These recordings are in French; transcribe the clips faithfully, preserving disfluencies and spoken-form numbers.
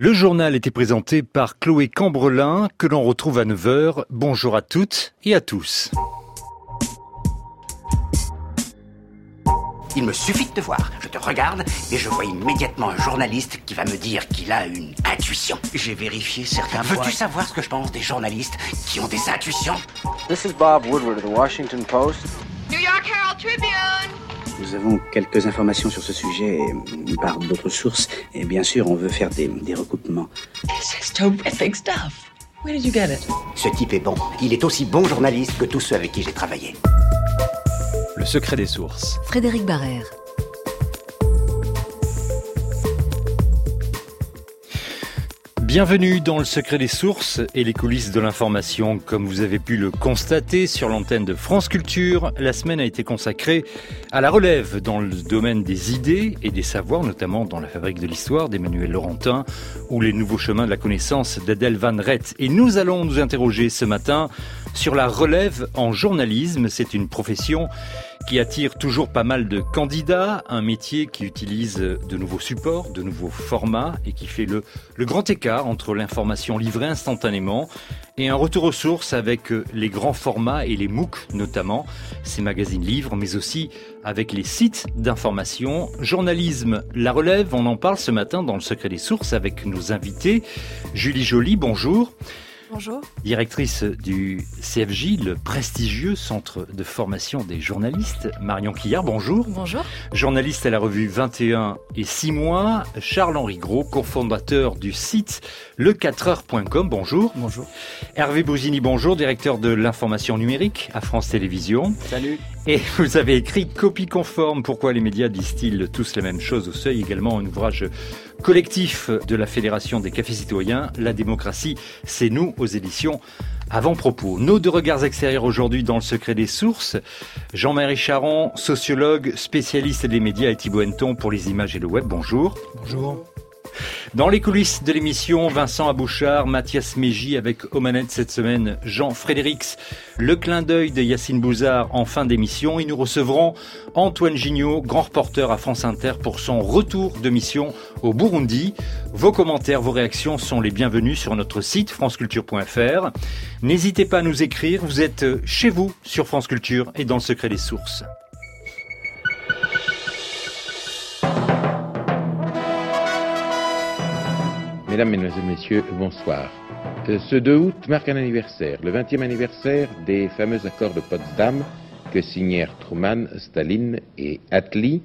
Le journal était présenté par Chloé Cambrelin, que l'on retrouve à neuf heures. Bonjour à toutes et à tous. Il me suffit de te voir. Je te regarde et je vois immédiatement un journaliste qui va me dire qu'il a une intuition. J'ai vérifié certains points. Veux-tu savoir ce que je pense des journalistes qui ont des intuitions? This is Bob Woodward of the Washington Post. New York Herald Tribune. Nous avons quelques informations sur ce sujet par d'autres sources. Et bien sûr, on veut faire des, des recoupements. This is terrific stuff. Where did you get it? Ce type est bon. Il est aussi bon journaliste que tous ceux avec qui j'ai travaillé. Le secret des sources. Frédéric Barrère. Bienvenue dans le secret des sources et les coulisses de l'information. Comme vous avez pu le constater sur l'antenne de France Culture, la semaine a été consacrée à la relève dans le domaine des idées et des savoirs, notamment dans la fabrique de l'histoire d'Emmanuel Laurentin ou les nouveaux chemins de la connaissance d'Adèle Van Rett. Et nous allons nous interroger ce matin sur la relève en journalisme. C'est une profession qui attire toujours pas mal de candidats, un métier qui utilise de nouveaux supports, de nouveaux formats et qui fait le, le grand écart entre l'information livrée instantanément et un retour aux sources avec les grands formats et les MOOC notamment, ces magazines livres, mais aussi avec les sites d'information. Journalisme, la relève, on en parle ce matin dans le secret des sources avec nos invités. Julie Joly, bonjour. Bonjour. Directrice du C F J, le prestigieux centre de formation des journalistes. Marion Quillard, bonjour. Bonjour. Journaliste à la revue vingt et un et six mois. Charles-Henri Gros, cofondateur du site le quatre heures point com, bonjour. Bonjour. Hervé Bousini, bonjour, directeur de l'information numérique à France Télévisions. Salut. Et vous avez écrit Copie conforme, pourquoi les médias disent-ils tous la même chose au seuil, également un ouvrage collectif de la Fédération des cafés citoyens, La démocratie, c'est nous, aux éditions Avant-propos. Nos deux regards extérieurs aujourd'hui dans le secret des sources. Jean-Marie Charon, sociologue, spécialiste des médias, et Thibaut Henneton pour les images et le web. Bonjour. Bonjour. Dans les coulisses de l'émission, Vincent Abouchard, Mathias Mégy avec aux manettes cette semaine, Jean Frédérix, le clin d'œil de Yacine Bouzard en fin d'émission. Et nous recevrons Antoine Gignot, grand reporter à France Inter pour son retour de mission au Burundi. Vos commentaires, vos réactions sont les bienvenus sur notre site franceculture point f r. N'hésitez pas à nous écrire, vous êtes chez vous sur France Culture et dans le secret des sources. Mesdames, Mesdemoiselles, Messieurs, bonsoir. Ce deux août marque un anniversaire, le vingtième anniversaire des fameux accords de Potsdam que signèrent Truman, Staline et Attlee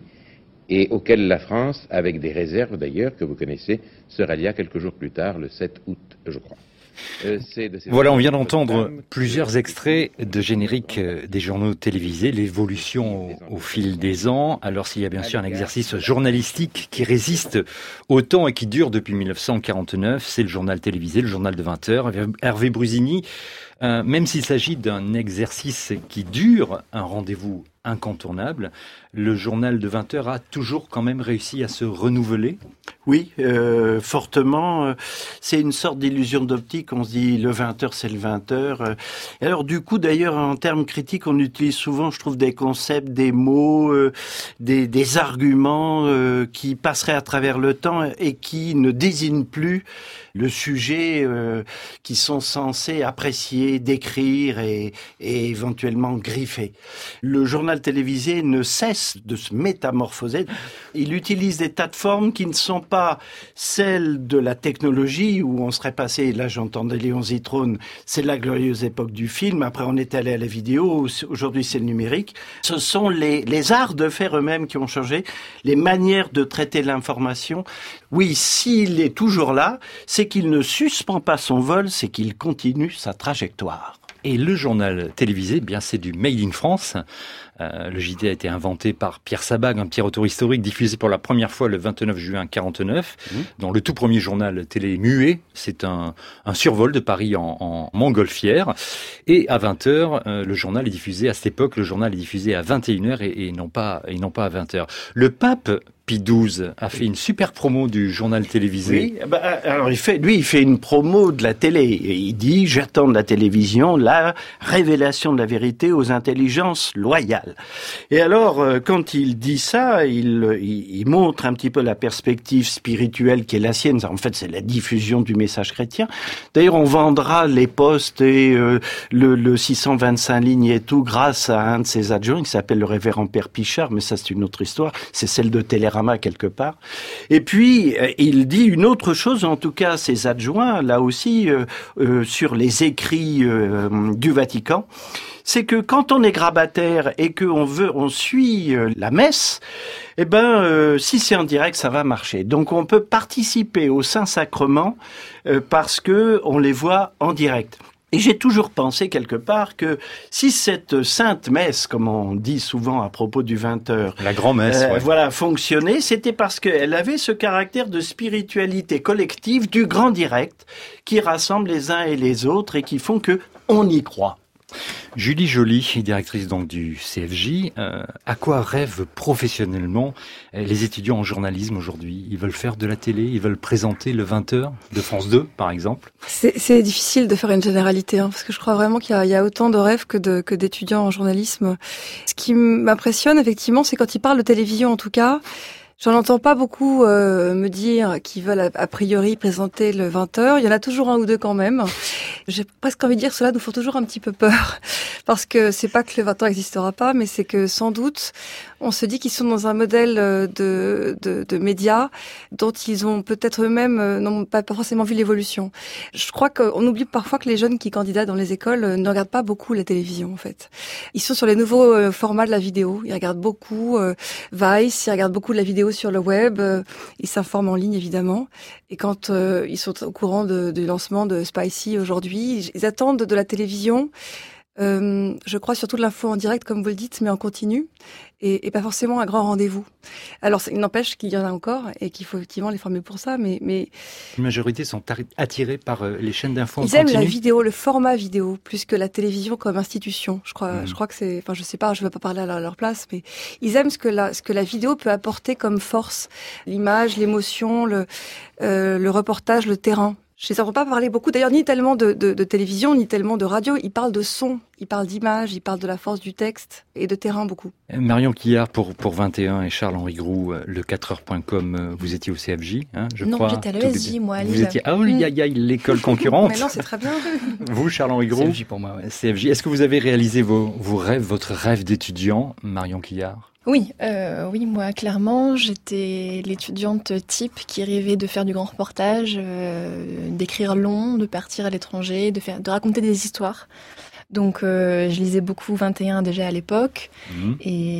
et auxquels la France, avec des réserves d'ailleurs que vous connaissez, se rallia quelques jours plus tard, le sept août, je crois. Euh, voilà, on vient d'entendre plusieurs extraits de génériques des journaux télévisés, l'évolution au, au fil des ans. Alors s'il y a bien sûr un exercice journalistique qui résiste au temps et qui dure depuis mille neuf cent quarante-neuf, c'est le journal télévisé, le journal de vingt heures. Hervé Bousini, euh, même s'il s'agit d'un exercice qui dure, un rendez-vous incontournable, le journal de vingt heures a toujours quand même réussi à se renouveler? Oui, euh, fortement. C'est une sorte d'illusion d'optique. On se dit le vingt heures, c'est le vingt heures. Et alors du coup, d'ailleurs, en termes critiques, on utilise souvent, je trouve, des concepts, des mots, euh, des, des arguments euh, qui passeraient à travers le temps et qui ne désignent plus le sujet euh, qui sont censés apprécier, décrire et, et éventuellement griffer. Le journal télévisé ne cesse de se métamorphoser. Il utilise des tas de formes qui ne sont pas celles de la technologie où on serait passé, là j'entendais Léon Zitrone, c'est la glorieuse époque du film, après on est allé à la vidéo, aujourd'hui c'est le numérique. Ce sont les, les arts de faire eux-mêmes qui ont changé, les manières de traiter l'information. Oui, s'il est toujours là, c'est qu'il ne suspend pas son vol, c'est qu'il continue sa trajectoire. Et le journal télévisé, eh bien c'est du Made in France. Euh, le J T a été inventé par Pierre Sabag, un petit retour historique diffusé pour la première fois le vingt-neuf juin quarante-neuf, mmh. dans le tout premier journal télé muet. C'est un, un survol de Paris en, en montgolfière. Et à vingt heures, euh, le journal est diffusé, à cette époque, le journal est diffusé à vingt et une heures et, et, non, pas, et non pas à vingt heures. Le pape Pie douze a fait une super promo du journal télévisé. Oui, bah, alors il fait, lui, il fait une promo de la télé. Et il dit, j'attends de la télévision la révélation de la vérité aux intelligences loyales. global. Et alors, quand il dit ça, il, il, il montre un petit peu la perspective spirituelle qui est la sienne. En fait, c'est la diffusion du message chrétien. D'ailleurs, on vendra les postes et euh, le, le six cent vingt-cinq lignes et tout grâce à un de ses adjoints qui s'appelle le révérend Père Pichard, mais ça c'est une autre histoire. C'est celle de Télérama quelque part. Et puis, il dit une autre chose, en tout cas ses adjoints, là aussi, euh, euh, sur les écrits euh, du Vatican, c'est que quand on est grabataire et qu'on veut, on suit euh, la messe, eh ben, euh, si c'est en direct, ça va marcher. Donc, on peut participer au Saint-Sacrement euh, parce que on les voit en direct. Et j'ai toujours pensé quelque part que si cette sainte messe, comme on dit souvent à propos du vingt heures, la grand-messe, euh, ouais. voilà, fonctionnait, c'était parce qu'elle avait ce caractère de spiritualité collective du grand direct qui rassemble les uns et les autres et qui font que on y croit. Julie Joly, directrice donc du C F J, euh, à quoi rêvent professionnellement les étudiants en journalisme aujourd'hui? Ils veulent faire de la télé, ils veulent présenter le vingt heures de France deux, par exemple? C'est, c'est difficile de faire une généralité, hein, parce que je crois vraiment qu'il y a, il y a autant de rêves que, de, que d'étudiants en journalisme. Ce qui m'impressionne, effectivement, c'est quand ils parlent de télévision, en tout cas. J'en entends pas beaucoup euh, me dire qu'ils veulent a, a priori présenter le vingt heures. Il y en a toujours un ou deux quand même. J'ai presque envie de dire cela nous font toujours un petit peu peur. Parce que c'est pas que le vingt heures n'existera pas, mais c'est que sans doute, on se dit qu'ils sont dans un modèle de, de, de médias dont ils ont peut-être eux-mêmes n'ont pas forcément vu l'évolution. Je crois qu'on oublie parfois que les jeunes qui candidatent dans les écoles ne regardent pas beaucoup la télévision, en fait. Ils sont sur les nouveaux formats de la vidéo. Ils regardent beaucoup euh, Vice, ils regardent beaucoup de la vidéo sur le web, euh, ils s'informent en ligne évidemment, et quand euh, ils sont au courant de, du lancement de Spicy aujourd'hui, ils attendent de la télévision, euh, je crois surtout de l'info en direct comme vous le dites, mais en continu, et, et pas forcément un grand rendez-vous. Alors il n'empêche qu'il y en a encore, et qu'il faut effectivement les former pour ça, mais... mais... Une majorité sont attirés par les chaînes d'info en continu. Ils aiment la vidéo, le format vidéo, plus que la télévision comme institution. Je crois, mmh. je crois que c'est... Enfin, je sais pas, je ne vais pas parler à leur place, mais ils aiment ce que la, ce que la vidéo peut apporter comme force. L'image, l'émotion, le, euh, le reportage, le terrain. Je ne les entends pas parler beaucoup, d'ailleurs, ni tellement de, de, de télévision, ni tellement de radio. Ils parlent de son, ils parlent d'image, ils parlent de la force du texte et de terrain beaucoup. Marion Quillard pour, pour vingt et un et Charles-Henri Groux, le quatre heures point com, vous étiez au C F J, hein, je non, crois. Non, j'étais à l'E S J, moi, à Lille. Vous étiez, ah oui, il y a l'école concurrente. Mais non, c'est très bien. Vous, Charles-Henri Groux. C F J pour moi, ouais. C F J. Est-ce que vous avez réalisé vos, vos rêves, votre rêve d'étudiant, Marion Quillard? Oui, euh, oui, moi clairement, j'étais l'étudiante type qui rêvait de faire du grand reportage, euh, d'écrire long, de partir à l'étranger, de faire, de raconter des histoires. Donc, euh, je lisais beaucoup vingt et un déjà à l'époque, mmh.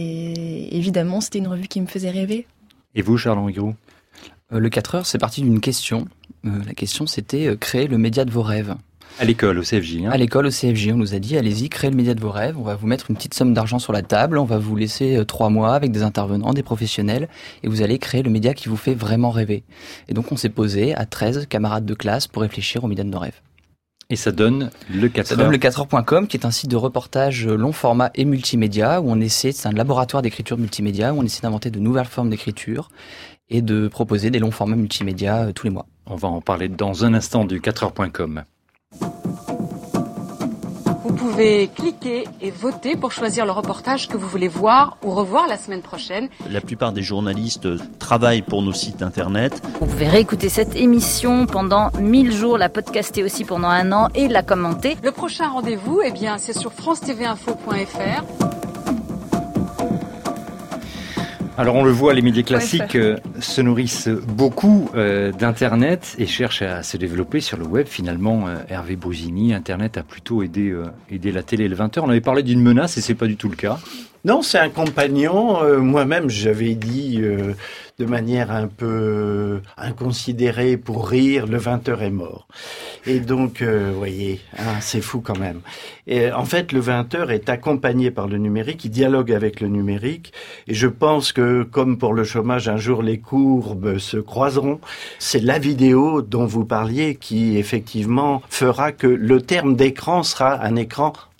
et évidemment, c'était une revue qui me faisait rêver. Et vous, Charles-Henri Groux? euh, Le quatre heures, c'est parti d'une question. Euh, la question, c'était euh, créer le média de vos rêves. À l'école, au C F J. Hein. À l'école, au C F J, on nous a dit, allez-y, créez le média de vos rêves, on va vous mettre une petite somme d'argent sur la table, on va vous laisser euh, trois mois avec des intervenants, des professionnels, et vous allez créer le média qui vous fait vraiment rêver. Et donc, on s'est posé à treize camarades de classe pour réfléchir au média de nos rêves. Et ça donne le quatre heures. Ça donne le quatre heures point com, qui est un site de reportage long format et multimédia, où on essaie, c'est un laboratoire d'écriture multimédia, où on essaie d'inventer de nouvelles formes d'écriture et de proposer des longs formats multimédia euh, tous les mois. On va en parler dans un instant du quatre heures point com. Vous pouvez cliquer et voter pour choisir le reportage que vous voulez voir ou revoir la semaine prochaine. La plupart des journalistes travaillent pour nos sites internet. Vous pouvez réécouter cette émission pendant mille jours, la podcaster aussi pendant un an et la commenter. Le prochain rendez-vous, eh bien, c'est sur france t v info point f r. Alors on le voit, les médias classiques euh, se nourrissent beaucoup euh, d'Internet et cherchent à se développer sur le web. Finalement, euh, Hervé Brusini, Internet a plutôt aidé, euh, aidé la télé et le vingt heures. On avait parlé d'une menace et c'est pas du tout le cas. Non, c'est un compagnon. Euh, moi-même, j'avais dit euh, de manière un peu inconsidérée pour rire, le vingt heures est mort. Et donc, euh, vous voyez, hein, c'est fou quand même. Et en fait, le vingt heures est accompagné par le numérique, il dialogue avec le numérique. Et je pense que, comme pour le chômage, un jour les courbes se croiseront. C'est la vidéo dont vous parliez qui, effectivement, fera que le terme d'écran sera un écran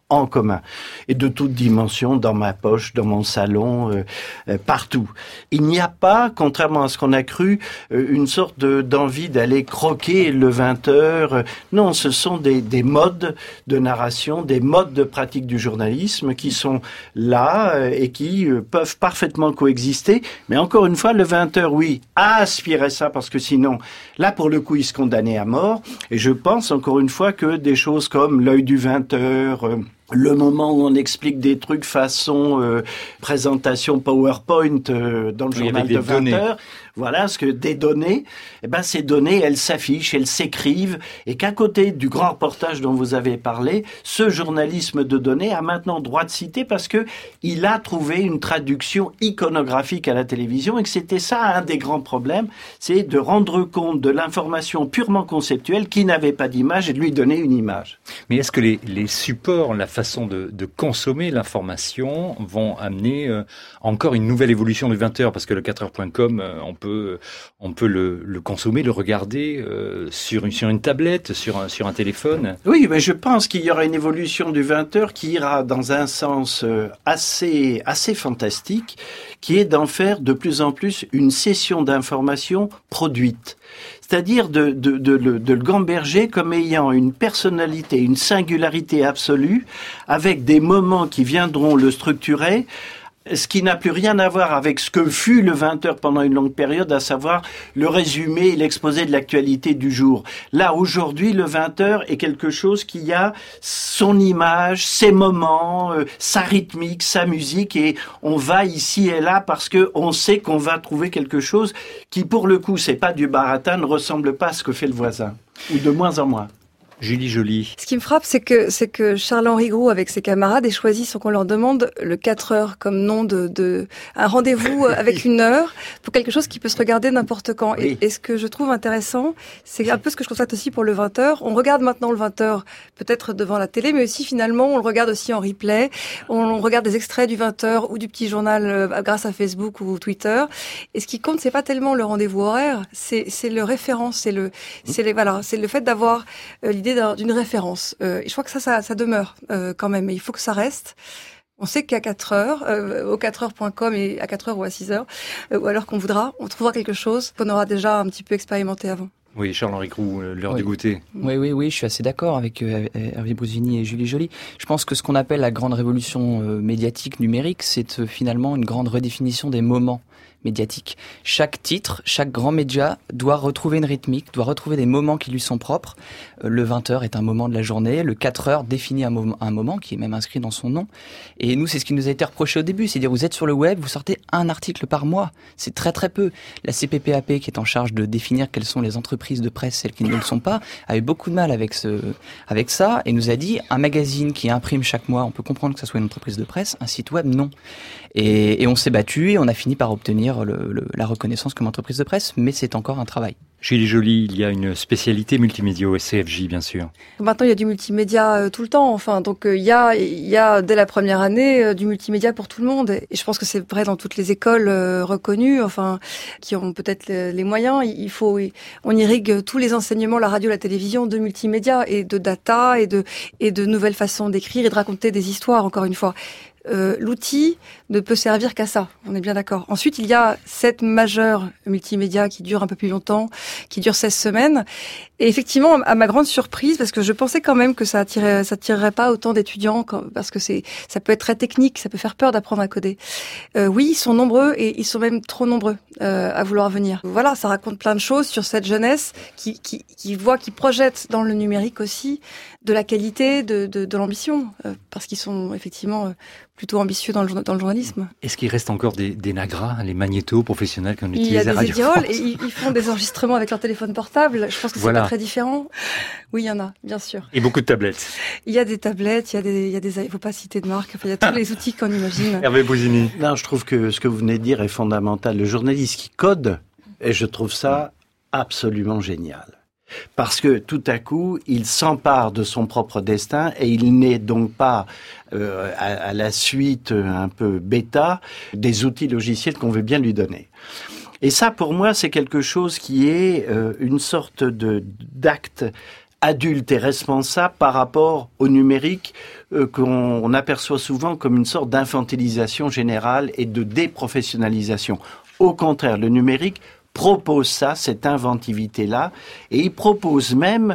en commun et de toute dimension, dans ma poche, dans mon salon, euh, euh, partout. Il n'y a pas, contrairement à ce qu'on a cru, euh, une sorte de, d'envie d'aller croquer le vingt heures. Non, ce sont des, des modes de narration, des modes de pratique du journalisme qui sont là euh, et qui euh, peuvent parfaitement coexister. Mais encore une fois, le vingt heures, oui, aspirait ça parce que sinon, là pour le coup, il se condamnait à mort. Et je pense encore une fois que des choses comme l'œil du vingt heures, euh, le moment où on explique des trucs façon euh, présentation PowerPoint euh, dans le oui, journal de vingt heures, voilà, ce que des données, eh ben ces données, elles s'affichent, elles s'écrivent, et qu'à côté du grand reportage dont vous avez parlé, ce journalisme de données a maintenant droit de citer parce que il a trouvé une traduction iconographique à la télévision, et que c'était ça un des grands problèmes, c'est de rendre compte de l'information purement conceptuelle qui n'avait pas d'image et de lui donner une image. Mais est-ce que les, les supports, la façon de, de consommer l'information vont amener euh, encore une nouvelle évolution du vingt heures? Parce que le quatre heures point com, euh, on peut on peut le, le consommer, le regarder euh, sur, une, sur une tablette, sur un, sur un téléphone. Oui, mais je pense qu'il y aura une évolution du vingt heures qui ira dans un sens euh, assez, assez fantastique, qui est d'en faire de plus en plus une session d'information produite. C'est-à-dire de, de, de, de, de le gamberger comme ayant une personnalité, une singularité absolue, avec des moments qui viendront le structurer, ce qui n'a plus rien à voir avec ce que fut le vingt heures pendant une longue période, à savoir le résumé et l'exposé de l'actualité du jour. Là, aujourd'hui, le vingt heures est quelque chose qui a son image, ses moments, euh, sa rythmique, sa musique, et on va ici et là parce que on sait qu'on va trouver quelque chose qui, pour le coup, c'est pas du baratin, ne ressemble pas à ce que fait le voisin, ou de moins en moins. Julie Joly. Ce qui me frappe, c'est que, c'est que Charles-Henri Groult, avec ses camarades, ait choisi, sans qu'on leur demande, le quatre heures comme nom de, de, un rendez-vous avec une heure pour quelque chose qui peut se regarder n'importe quand. Oui. Et, et ce que je trouve intéressant, c'est un peu ce que je constate aussi pour le vingt heures. On regarde maintenant le vingt heures, peut-être devant la télé, mais aussi finalement, on le regarde aussi en replay. On, on regarde des extraits du vingt heures ou du petit journal euh, grâce à Facebook ou Twitter. Et ce qui compte, c'est pas tellement le rendez-vous horaire, c'est, c'est le référence, c'est le, c'est les, voilà, c'est le fait d'avoir euh, l'idée d'une référence. Euh, et je crois que ça, ça, ça demeure euh, quand même. Et il faut que ça reste. On sait qu'à quatre heures, euh, au quatre heures point com et à quatre heures ou à six heures, euh, ou à l'heure qu'on voudra, on trouvera quelque chose qu'on aura déjà un petit peu expérimenté avant. Oui, Charles-Henri Groult, l'heure oui. du goûter. Oui, oui, oui, je suis assez d'accord avec euh, Hervé Brusini et Julie Joly. Je pense que ce qu'on appelle la grande révolution euh, médiatique numérique, c'est euh, finalement une grande redéfinition des moments médiatique. Chaque titre, chaque grand média doit retrouver une rythmique, doit retrouver des moments qui lui sont propres. Le vingt heures est un moment de la journée, le quatre heures définit un moment, un moment qui est même inscrit dans son nom. Et nous, c'est ce qui nous a été reproché au début, c'est à dire vous êtes sur le web, vous sortez un article par mois. C'est très très peu. La C P P A P, qui est en charge de définir quelles sont les entreprises de presse, celles qui ne le sont pas, a eu beaucoup de mal avec ce, avec ça, et nous a dit un magazine qui imprime chaque mois, on peut comprendre que ça soit une entreprise de presse, un site web, non. Et, et on s'est battu et on a fini par obtenir le, le, la reconnaissance comme entreprise de presse, mais c'est encore un travail. Julie Joly, il y a une spécialité multimédia au S C F J, bien sûr. Maintenant, il y a du multimédia euh, tout le temps. Enfin, donc euh, il y a, il y a dès la première année euh, du multimédia pour tout le monde. Et je pense que c'est vrai dans toutes les écoles euh, reconnues, enfin, qui ont peut-être les, les moyens. Il faut, on irrigue tous les enseignements, la radio, la télévision, de multimédia et de data et de et de nouvelles façons d'écrire et de raconter des histoires. Encore une fois. Euh, l'outil ne peut servir qu'à ça, on est bien d'accord. Ensuite, il y a cette majeure multimédia qui dure un peu plus longtemps, qui dure seize semaines. Et effectivement, à ma grande surprise, parce que je pensais quand même que ça attirait, ça attirerait pas autant d'étudiants, parce que c'est, ça peut être très technique, ça peut faire peur d'apprendre à coder. Euh, oui, ils sont nombreux et ils sont même trop nombreux euh, à vouloir venir. Voilà, ça raconte plein de choses sur cette jeunesse qui, qui, qui voit, qui projette dans le numérique aussi de la qualité, de, de, de l'ambition, euh, parce qu'ils sont effectivement euh, plutôt ambitieux dans le, dans le journalisme. Est-ce qu'il reste encore des, des nagras, les magnétos professionnels qu'on utilise à Radio France ? Il y a des édioles et ils, ils font des enregistrements avec leur téléphone portable. Je pense que voilà. c'est pas très différent. Oui, il y en a, bien sûr. Et beaucoup de tablettes. Il y a des tablettes, il y a des, il y a des, il faut pas citer de marque. Enfin, il y a tous les outils qu'on imagine. Hervé Brusini. Non, je trouve que ce que vous venez de dire est fondamental. Le journaliste qui code, et je trouve ça absolument génial. Parce que tout à coup, il s'empare de son propre destin et il n'est donc pas euh, à, à la suite un peu bêta des outils logiciels qu'on veut bien lui donner. Et ça, pour moi, c'est quelque chose qui est euh, une sorte de d'acte adulte et responsable par rapport au numérique euh, qu'on aperçoit souvent comme une sorte d'infantilisation générale et de déprofessionnalisation. Au contraire, le numérique propose ça, cette inventivité-là, et il propose même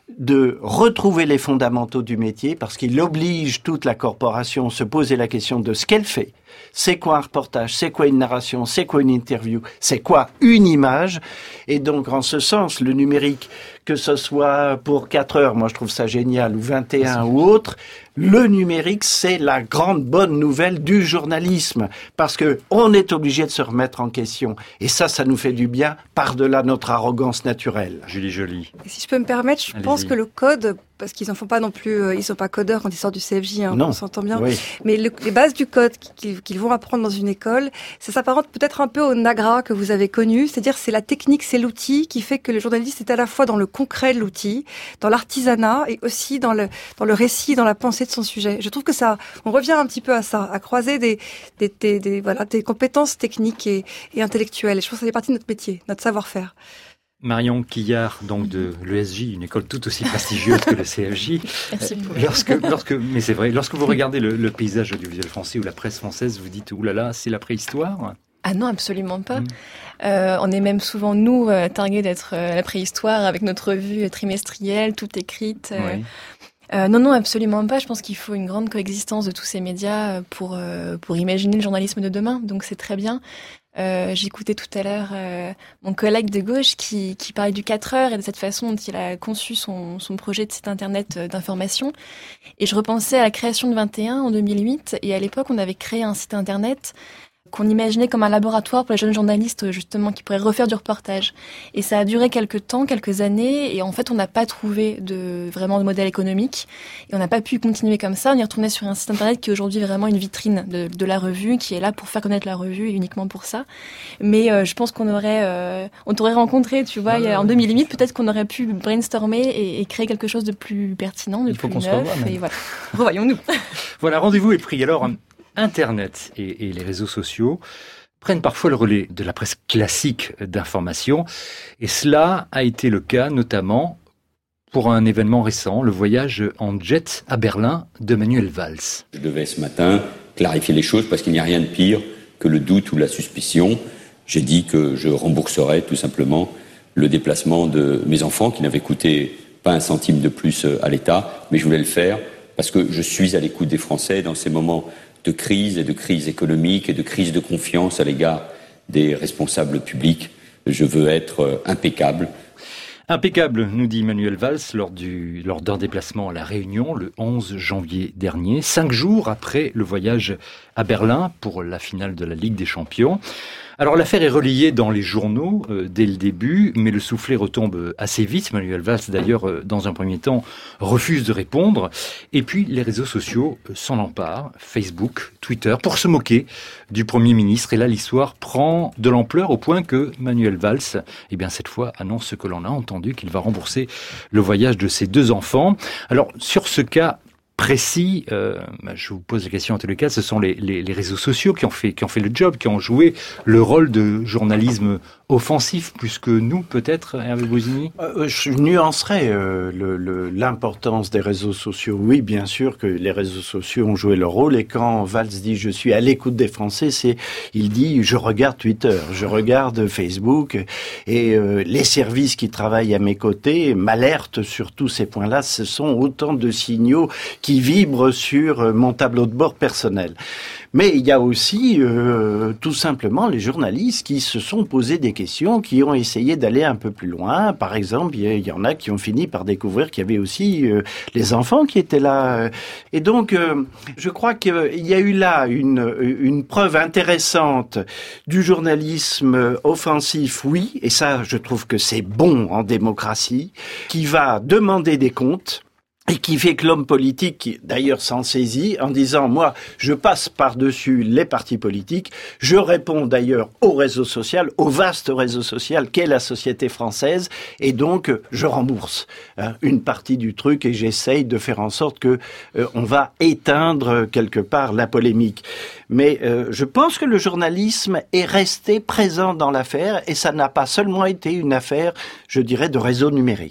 de retrouver les fondamentaux du métier parce qu'il oblige toute la corporation à se poser la question de ce qu'elle fait. C'est quoi un reportage? C'est quoi une narration? C'est quoi une interview? C'est quoi une image? Et donc, en ce sens, le numérique, que ce soit pour quatre heures, moi je trouve ça génial, ou vingt et un ou autre, le numérique, c'est la grande bonne nouvelle du journalisme. Parce que on est obligé de se remettre en question. Et ça, ça nous fait du bien par-delà notre arrogance naturelle. Julie Joly. Et si je peux me permettre, je Allez-y. pense que le code, parce qu'ils en font pas non plus, euh, ils sont pas codeurs quand ils sortent du C F J, hein, Non. on s'entend bien. Oui. Mais le, les bases du code qu'ils, qu'ils vont apprendre dans une école, ça s'apparente peut-être un peu au NAGRA que vous avez connu, c'est-à-dire c'est la technique, c'est l'outil qui fait que le journaliste est à la fois dans le concret de l'outil, dans l'artisanat et aussi dans le dans le récit, dans la pensée de son sujet. Je trouve que ça, on revient un petit peu à ça, à croiser des des, des, des voilà des compétences techniques et, et intellectuelles. Et je pense que ça fait partie de notre métier, notre savoir-faire. Marion Quillard, donc de l'E S J, une école tout aussi prestigieuse que le C F J. Merci beaucoup. Lorsque, lorsque, mais c'est vrai, lorsque vous regardez le, le paysage audiovisuel français ou la presse française, vous dites, oulala, c'est la préhistoire? Ah non, absolument pas. Mmh. Euh, on est même souvent, nous, euh, targués d'être euh, la préhistoire avec notre revue trimestrielle, toute écrite. Euh, Oui. Euh, non, non, absolument pas. Je pense qu'il faut une grande coexistence de tous ces médias pour euh, pour imaginer le journalisme de demain. Donc c'est très bien. Euh, j'écoutais tout à l'heure euh, mon collègue de gauche qui, qui parlait du quatre heures et de cette façon dont il a conçu son, son projet de site internet euh, d'information. Et je repensais à la création de vingt et un en deux mille huit. Et à l'époque, on avait créé un site internet qu'on imaginait comme un laboratoire pour les jeunes journalistes, justement, qui pourraient refaire du reportage. Et ça a duré quelques temps, quelques années, et en fait, on n'a pas trouvé de, vraiment de modèle économique, et on n'a pas pu continuer comme ça. On est retourné sur un site internet qui est aujourd'hui vraiment une vitrine de, de la revue, qui est là pour faire connaître la revue, et uniquement pour ça. Mais euh, je pense qu'on aurait, euh, on t'aurait rencontré, tu vois, ah, il y a, en deux mille huit, peut-être qu'on aurait pu brainstormer et, et créer quelque chose de plus pertinent, de Il faut plus qu'on se neuf, revoie, même. et voilà. Revoyons-nous. Voilà, rendez-vous est pris. Alors, Internet et, et les réseaux sociaux prennent parfois le relais de la presse classique d'information. Et cela a été le cas notamment pour un événement récent, le voyage en jet à Berlin de Manuel Valls. Je devais ce matin clarifier les choses parce qu'il n'y a rien de pire que le doute ou la suspicion. J'ai dit que je rembourserais tout simplement le déplacement de mes enfants qui n'avaient coûté pas un centime de plus à l'État, mais je voulais le faire parce que je suis à l'écoute des Français dans ces moments de crise et de crise économique et de crise de confiance à l'égard des responsables publics. Je veux être impeccable. Impeccable, nous dit Manuel Valls lors, du, lors d'un déplacement à La Réunion le onze janvier dernier, cinq jours après le voyage à Berlin pour la finale de la Ligue des Champions. Alors l'affaire est relayée dans les journaux euh, dès le début, mais le soufflet retombe assez vite. Manuel Valls, d'ailleurs, euh, dans un premier temps, refuse de répondre. Et puis les réseaux sociaux euh, s'en emparent, Facebook, Twitter, pour se moquer du Premier ministre. Et là, l'histoire prend de l'ampleur au point que Manuel Valls, eh bien cette fois, annonce ce que l'on a entendu, qu'il va rembourser le voyage de ses deux enfants. Alors sur ce cas précis, euh, je vous pose la question en tous les cas, ce sont les, les, les réseaux sociaux qui ont fait qui ont fait le job, qui ont joué le rôle de journalisme offensif plus que nous peut-être, Hervé Bousini. Euh, je nuancerais euh, le, le, l'importance des réseaux sociaux. Oui, bien sûr que les réseaux sociaux ont joué leur rôle et quand Valls dit je suis à l'écoute des Français, c'est il dit je regarde Twitter, je regarde Facebook et euh, les services qui travaillent à mes côtés m'alertent sur tous ces points-là. Ce sont autant de signaux qui vibrent sur mon tableau de bord personnel. Mais il y a aussi euh, tout simplement les journalistes qui se sont posés des questions, qui ont essayé d'aller un peu plus loin. Par exemple, il y en a qui ont fini par découvrir qu'il y avait aussi euh, les enfants qui étaient là. Et donc, euh, je crois qu'il y a eu là une, une preuve intéressante du journalisme offensif, oui, et ça, je trouve que c'est bon en démocratie, qui va demander des comptes. Et qui fait que l'homme politique, qui d'ailleurs s'en saisit en disant, moi, je passe par-dessus les partis politiques, je réponds d'ailleurs au réseau social, au vaste réseau social qu'est la société française, et donc je rembourse hein, une partie du truc et j'essaye de faire en sorte que euh, on va éteindre quelque part la polémique. Mais euh, je pense que le journalisme est resté présent dans l'affaire et ça n'a pas seulement été une affaire, je dirais, de réseau numérique.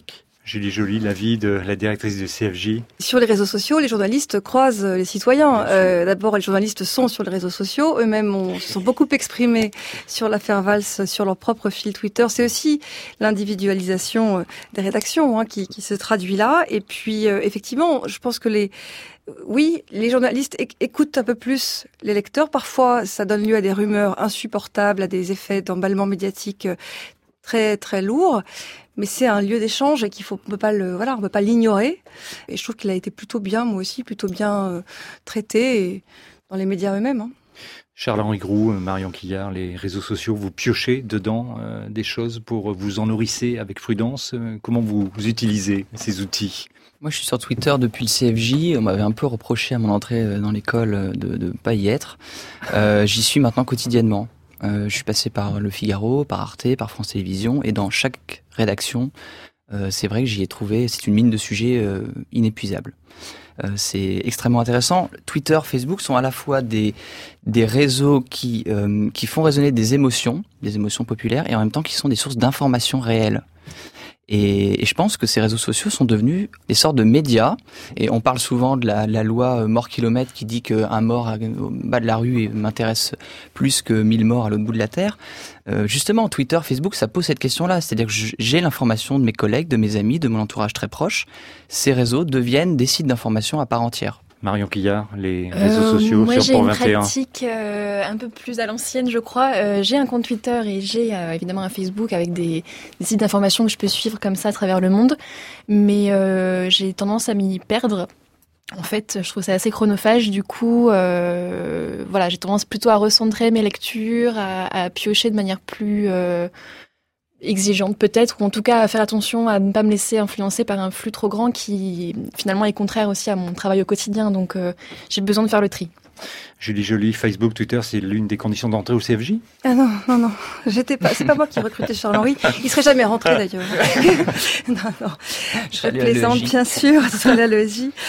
Julie Joly, l'avis de la directrice de C F J. Sur les réseaux sociaux, les journalistes croisent les citoyens. Euh, d'abord, les journalistes sont sur les réseaux sociaux. Eux-mêmes ont, se sont beaucoup exprimés sur l'affaire Valls, sur leur propre fil Twitter. C'est aussi l'individualisation des rédactions hein, qui, qui se traduit là. Et puis, euh, effectivement, je pense que les... Oui, les journalistes écoutent un peu plus les lecteurs. Parfois, ça donne lieu à des rumeurs insupportables, à des effets d'emballement médiatique très, très lourds. Mais c'est un lieu d'échange et qu'il faut, on peut pas le, voilà, on peut pas l'ignorer. Et je trouve qu'il a été plutôt bien, moi aussi, plutôt bien euh, traité et dans les médias eux-mêmes. Hein. Charles-Henri Groult, Marion Quillard, les réseaux sociaux, vous piochez dedans euh, des choses pour vous en nourrir avec prudence. Euh, comment vous, vous utilisez ces outils ? Moi, je suis sur Twitter depuis le C F J. On m'avait un peu reproché à mon entrée dans l'école de ne pas y être. Euh, j'y suis maintenant quotidiennement. Euh, je suis passé par Le Figaro, par Arte, par France Télévisions, et dans chaque rédaction, euh, c'est vrai que j'y ai trouvé, c'est une mine de sujets euh, inépuisable. Euh, c'est extrêmement intéressant. Twitter, Facebook sont à la fois des des réseaux qui euh, qui font résonner des émotions, des émotions populaires, et en même temps qui sont des sources d'informations réelles. Et, et je pense que ces réseaux sociaux sont devenus des sortes de médias. Et on parle souvent de la, la loi mort-kilomètre qui dit qu'un mort au bas de la rue m'intéresse plus que mille morts à l'autre bout de la Terre. Euh, justement, Twitter, Facebook, ça pose cette question-là. C'est-à-dire que j'ai l'information de mes collègues, de mes amis, de mon entourage très proche. Ces réseaux deviennent des sites d'information à part entière. Marion Quillard, les réseaux euh, sociaux moi, sur Port vingt et un. Moi, j'ai une pratique euh, un peu plus à l'ancienne, je crois. Euh, j'ai un compte Twitter et j'ai euh, évidemment un Facebook avec des, des sites d'information que je peux suivre comme ça à travers le monde. Mais euh, j'ai tendance à m'y perdre. En fait, je trouve ça assez chronophage. Du coup, euh, voilà, j'ai tendance plutôt à recentrer mes lectures, à, à piocher de manière plus... Euh, exigeante peut-être, ou en tout cas à faire attention à ne pas me laisser influencer par un flux trop grand qui finalement est contraire aussi à mon travail au quotidien, donc euh, j'ai besoin de faire le tri. Julie Joly, Facebook, Twitter, c'est l'une des conditions d'entrée au C F J ? Ah non, non, non, j'étais pas, c'est pas moi qui ai recruté Charles-Henri, il serait jamais rentré d'ailleurs. non, non, je plaisante bien sûr, ce serait la l'E S J.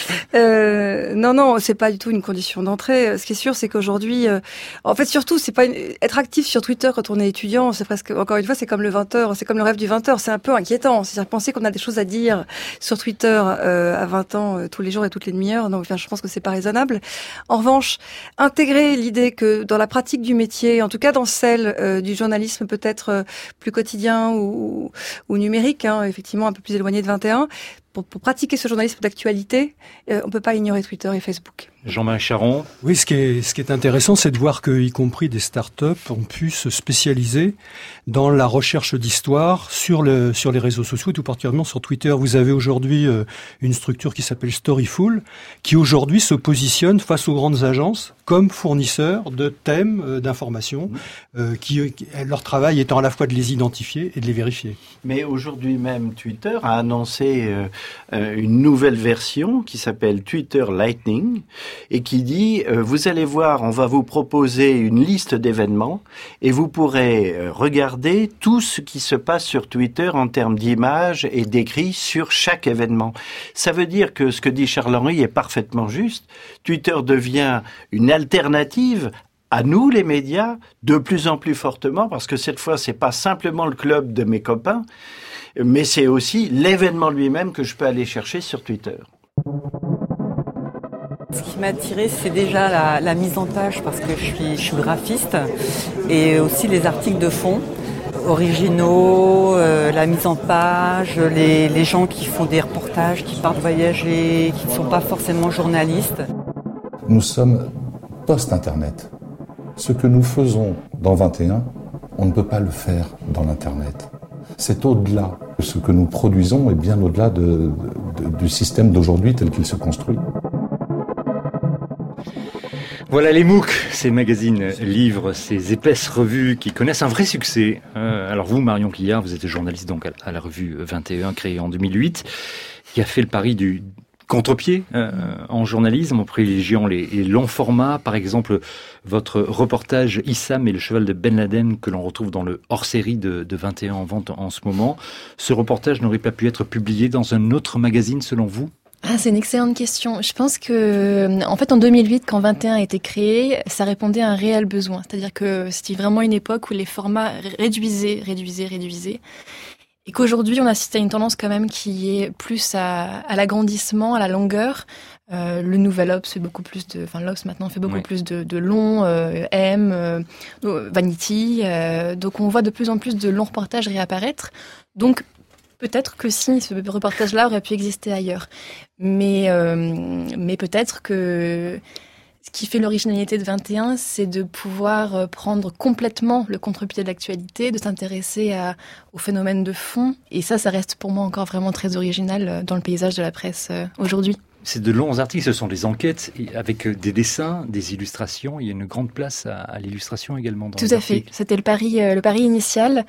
Euh, non, non, c'est pas du tout une condition d'entrée. Ce qui est sûr, c'est qu'aujourd'hui, euh, en fait, surtout, c'est pas une... être actif sur Twitter quand on est étudiant, c'est presque, encore une fois, c'est comme le vingt heures, c'est comme le rêve du vingt heures, c'est un peu inquiétant. C'est-à-dire penser qu'on a des choses à dire sur Twitter euh, à vingt ans, euh, tous les jours et toutes les demi-heures. Donc, enfin, je pense que c'est pas raisonnable. En revanche, intégrer l'idée que dans la pratique du métier, en tout cas dans celle euh, du journalisme peut-être euh, plus quotidien ou, ou numérique, hein, effectivement un peu plus éloigné de vingt et un, pour, pour pratiquer ce journalisme d'actualité, euh, on peut pas ignorer Twitter et Facebook. Jean-Marie Charon. Oui, ce qui est, ce qui est intéressant, c'est de voir que, y compris des start-up, ont pu se spécialiser dans la recherche d'histoire sur le, sur les réseaux sociaux, et tout particulièrement sur Twitter. Vous avez aujourd'hui euh, une structure qui s'appelle Storyful, qui aujourd'hui se positionne face aux grandes agences comme fournisseurs de thèmes, euh, d'informations, euh, qui, qui, leur travail étant à la fois de les identifier et de les vérifier. Mais aujourd'hui même, Twitter a annoncé euh, euh, une nouvelle version qui s'appelle Twitter Lightning, et qui dit euh, vous allez voir, on va vous proposer une liste d'événements et vous pourrez euh, regarder tout ce qui se passe sur Twitter en termes d'images et d'écrits sur chaque événement. Ça veut dire que ce que dit Charles-Henri est parfaitement juste. Twitter devient une alternative à nous, les médias, de plus en plus fortement, parce que cette fois, c'est pas simplement le club de mes copains, mais c'est aussi l'événement lui-même que je peux aller chercher sur Twitter. Ce qui m'a attiré, c'est déjà la, la mise en page, parce que je suis, je suis graphiste, et aussi les articles de fond, originaux, euh, la mise en page, les, les gens qui font des reportages, qui partent voyager, qui ne sont pas forcément journalistes. Nous sommes post-Internet. Ce que nous faisons dans vingt et un, on ne peut pas le faire dans l'Internet. C'est au-delà. Ce que nous produisons est bien au-delà de, de, du système d'aujourd'hui tel qu'il se construit. Voilà les MOOC, ces magazines, livres, ces épaisses revues qui connaissent un vrai succès. Euh, alors vous, Marion Quillard, vous êtes journaliste donc à la revue vingt et un, créée en deux mille huit, qui a fait le pari du contre-pied euh, en journalisme, en privilégiant les, les longs formats. Par exemple, votre reportage Issam et le cheval de Ben Laden, que l'on retrouve dans le hors-série de, de vingt et un en vente en ce moment. Ce reportage n'aurait pas pu être publié dans un autre magazine, selon vous ? Ah, c'est une excellente question. Je pense que, en fait, en deux mille huit, quand vingt et un a été créé, ça répondait à un réel besoin. C'est-à-dire que c'était vraiment une époque où les formats réduisaient, réduisaient, réduisaient. Et qu'aujourd'hui, on assiste à une tendance quand même qui est plus à, à l'agrandissement, à la longueur. Euh, le nouvel Obs fait beaucoup plus de, enfin l'Obs maintenant fait beaucoup oui. plus de, de longs, euh, M, euh, Vanity. Euh, donc on voit de plus en plus de longs reportages réapparaître. Donc peut-être que si ce reportage-là aurait pu exister ailleurs, mais euh, mais peut-être que ce qui fait l'originalité de vingt et un, c'est de pouvoir prendre complètement le contre-pied de l'actualité, de s'intéresser à, aux phénomènes de fond. Et ça, ça reste pour moi encore vraiment très original dans le paysage de la presse aujourd'hui. C'est de longs articles, ce sont des enquêtes avec des dessins, des illustrations. Il y a une grande place à, à l'illustration également. Dans Tout à fait. C'était le pari, euh, le pari initial.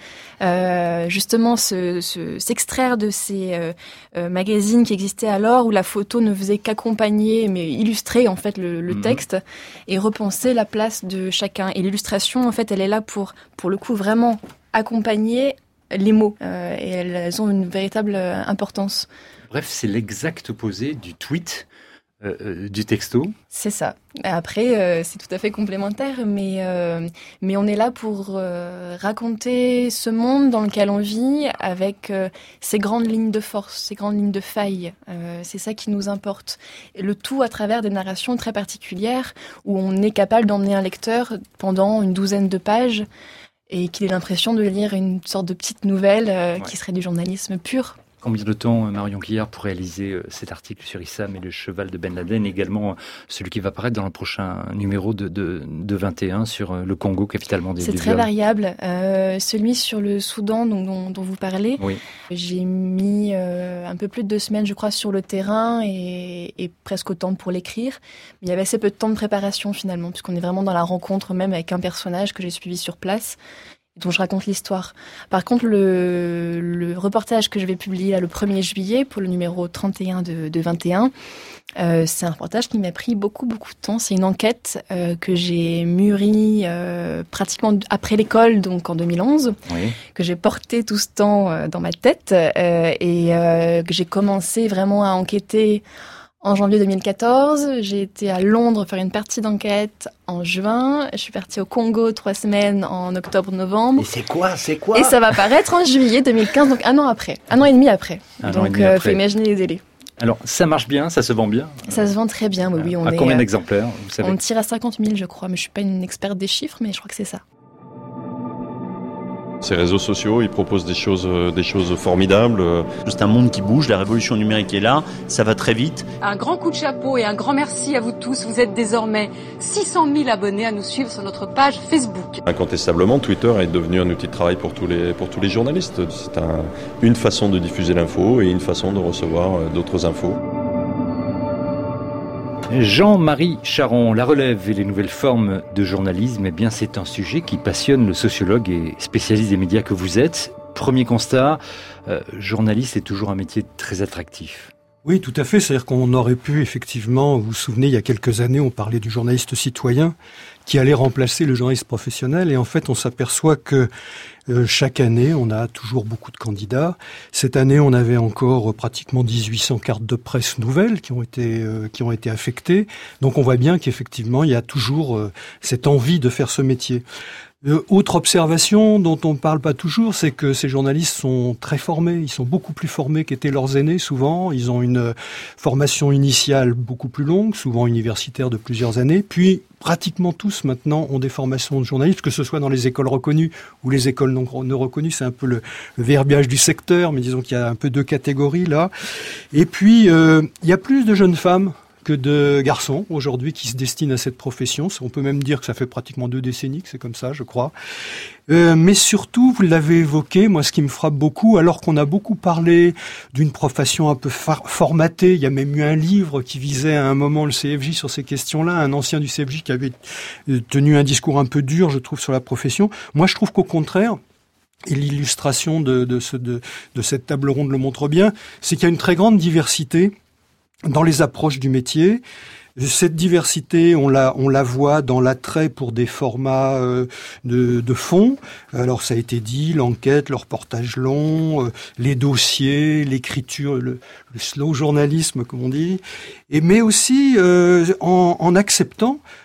Euh, justement, se, se, s'extraire de ces euh, euh, magazines qui existaient alors où la photo ne faisait qu'accompagner, mais illustrer en fait le, le mmh. texte et repenser la place de chacun. Et l'illustration, en fait, elle est là pour, pour le coup, vraiment accompagner les mots. Euh, et elles, elles ont une véritable importance. Bref, c'est l'exact opposé du tweet, euh, euh, du texto. C'est ça. Après, euh, c'est tout à fait complémentaire, mais, euh, mais on est là pour euh, raconter ce monde dans lequel on vit avec euh, ces grandes lignes de force, ces grandes lignes de faille. Euh, c'est ça qui nous importe. Et le tout à travers des narrations très particulières où on est capable d'emmener un lecteur pendant une douzaine de pages et qu'il ait l'impression de lire une sorte de petite nouvelle euh, ouais. qui serait du journalisme pur. Combien de temps, Marion Guillard, pour réaliser cet article sur Issam et le cheval de Ben Laden, également celui qui va paraître dans le prochain numéro de, de, de vingt et un sur le Congo, capitale mondiale du viol? C'est très variable. Euh, celui sur le Soudan dont, dont, dont vous parlez, oui. j'ai mis euh, un peu plus de deux semaines, je crois, sur le terrain et, et presque autant pour l'écrire. Mais il y avait assez peu de temps de préparation finalement, puisqu'on est vraiment dans la rencontre même avec un personnage que j'ai suivi sur place, dont je raconte l'histoire. Par contre, le, le reportage que je vais publier là, le premier juillet pour le numéro trente et un de, de vingt et un, euh, c'est un reportage qui m'a pris beaucoup, beaucoup de temps. C'est une enquête euh, que j'ai mûrie euh, pratiquement après l'école, donc en deux mille onze, oui. que j'ai porté tout ce temps euh, dans ma tête euh, et euh, que j'ai commencé vraiment à enquêter en janvier deux mille quatorze. J'ai été à Londres faire une partie d'enquête en juin. Je suis partie au Congo trois semaines en octobre-novembre. Et c'est quoi, c'est quoi Et ça va paraître en juillet deux mille quinze, donc un an après. Un an et demi après. Un donc il euh, faut imaginer les délais. Alors, ça marche bien, ça se vend bien? Ça se vend très bien, oui. oui on à est, combien d'exemplaires, vous savez? On tire à cinquante mille, je crois, mais je suis pas une experte des chiffres, mais je crois que c'est ça. Ces réseaux sociaux, ils proposent des choses, des choses formidables. C'est un monde qui bouge, la révolution numérique est là, ça va très vite. Un grand coup de chapeau et un grand merci à vous tous. Vous êtes désormais six cent mille abonnés à nous suivre sur notre page Facebook. Incontestablement, Twitter est devenu un outil de travail pour tous les, pour tous les journalistes. C'est un, une façon de diffuser l'info et une façon de recevoir d'autres infos. Jean-Marie Charon, la relève et les nouvelles formes de journalisme, eh bien c'est un sujet qui passionne le sociologue et spécialiste des médias que vous êtes. Premier constat, euh, journaliste est toujours un métier très attractif. Oui, tout à fait. C'est-à-dire qu'on aurait pu, effectivement, vous vous souvenez, il y a quelques années, on parlait du journaliste citoyen qui allait remplacer le journaliste professionnel. Et en fait, on s'aperçoit que euh, chaque année, on a toujours beaucoup de candidats. Cette année, on avait encore euh, pratiquement mille huit cents cartes de presse nouvelles qui ont été euh, qui ont été affectées. Donc, on voit bien qu'effectivement, il y a toujours euh, cette envie de faire ce métier. Euh, autre observation dont on ne parle pas toujours, c'est que ces journalistes sont très formés. Ils sont beaucoup plus formés qu'étaient leurs aînés, souvent. Ils ont une formation initiale beaucoup plus longue, souvent universitaire de plusieurs années. Puis, pratiquement tous, maintenant, ont des formations de journalistes, que ce soit dans les écoles reconnues ou les écoles non, non reconnues. C'est un peu le, le verbiage du secteur, mais disons qu'il y a un peu deux catégories, là. Et puis, euh, il y a plus de jeunes femmes que de garçons aujourd'hui qui se destinent à cette profession. On peut même dire que ça fait pratiquement deux décennies que c'est comme ça, je crois. Euh, mais surtout, vous l'avez évoqué, moi ce qui me frappe beaucoup, alors qu'on a beaucoup parlé d'une profession un peu formatée, il y a même eu un livre qui visait à un moment le C F J sur ces questions-là, un ancien du C F J qui avait tenu un discours un peu dur, je trouve, sur la profession. Moi je trouve qu'au contraire, et l'illustration de, de, ce, de, de cette table ronde le montre bien, c'est qu'il y a une très grande diversité dans les approches du métier. Cette diversité, on la, on la voit dans l'attrait pour des formats euh, de, de fond. Alors, ça a été dit, l'enquête, le reportage long, euh, les dossiers, l'écriture, le, le slow journalisme, comme on dit. Et mais aussi euh, en, en acceptant